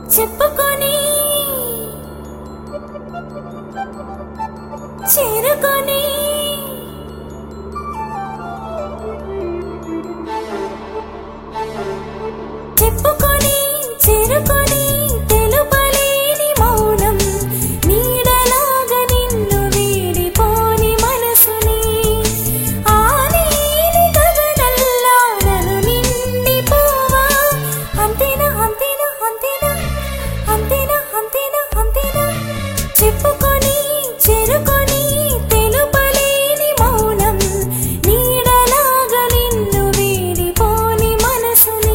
చెప్పుకొని చేరుకొని చెప్పుకొని చేరుకొని తెలుపలేని మౌనం నీడలాగా నిన్ను వీడిపోని మనసుని ఆ నీలి గగనల్లా నన్ను నిండిపోవా అంతేనా అంతేనా అంతేనా అంతేనా అంతేనా అంతేనా చెప్పుకొని చేరుకొని తెలుపలేని మౌనం నీడలాగా నిన్ను వీడిపోని మనసుని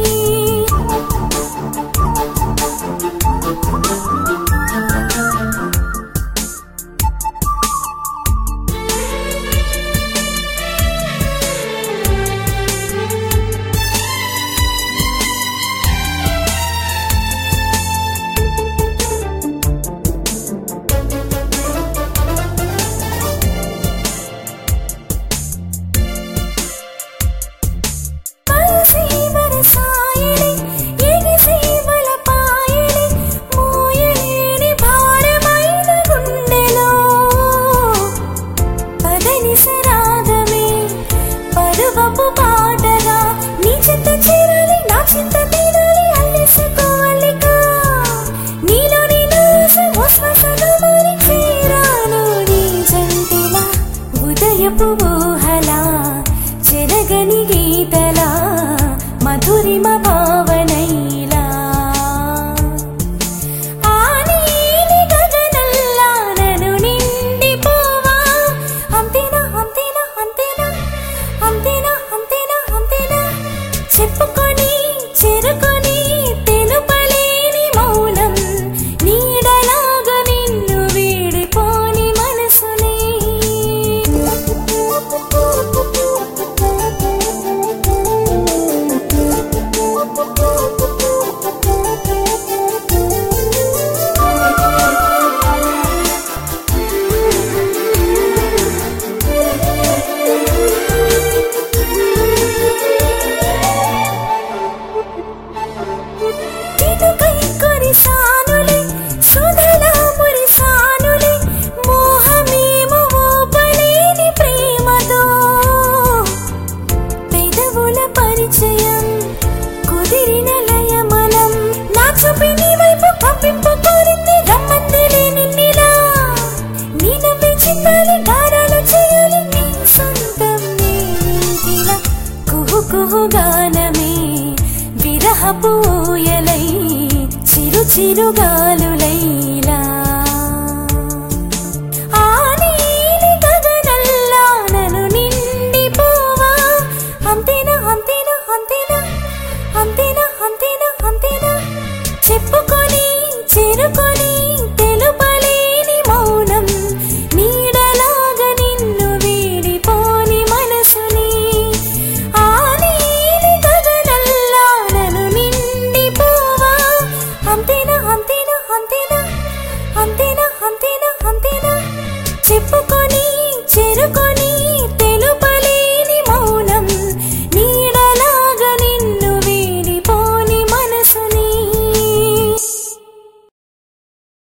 ఊహలా చెరగని గీతలా మధురిమ భావనైలా ఆ నీలి గగనల్లా నన్ను నిండిపోవా అంతేనా అంతేనా అంతేనా అంతేనా అంతేనా అంతేనా చెప్పుకొని చేరుకొని తెలుపలేని మౌనం నీడలాగా నిన్ను వీడిపోని మనసుని గానమే విరహపూయలై చిరు చిరుగాలులైలా